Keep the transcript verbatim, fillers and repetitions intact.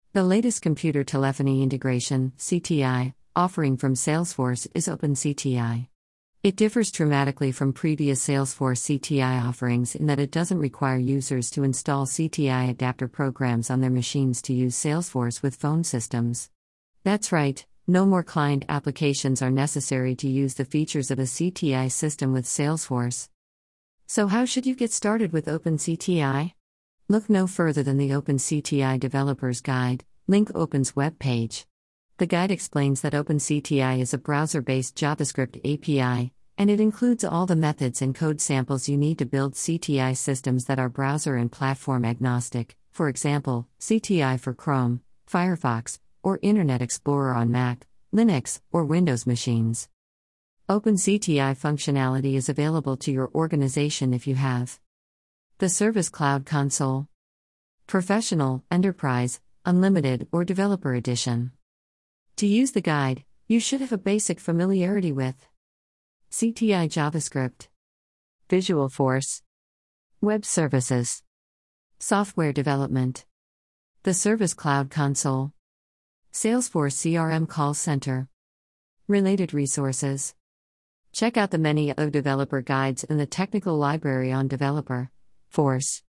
The latest computer telephony integration (C T I) offering from Salesforce is OpenCTI. It differs dramatically from previous Salesforce C T I offerings in that it doesn't require users to install C T I adapter programs on their machines to use Salesforce with phone systems. That's right, no more client applications are necessary to use the features of a C T I system with Salesforce. So how should you get started with OpenCTI? Look no further than the OpenCTI Developer's Guide, link Open's webpage. The guide explains that OpenCTI is a browser-based JavaScript A P I, and it includes all the methods and code samples you need to build C T I systems that are browser and platform agnostic, for example, C T I for Chrome, Firefox, or Internet Explorer on Mac, Linux, or Windows machines. OpenCTI functionality is available to your organization if you have the Service Cloud Console, Professional, Enterprise, Unlimited, or Developer Edition. To use the guide, you should have a basic familiarity with C T I JavaScript, Visualforce, Web Services, Software Development, the Service Cloud Console, Salesforce C R M Call Center, related resources. Check out the many other developer guides in the technical library on Developer Force.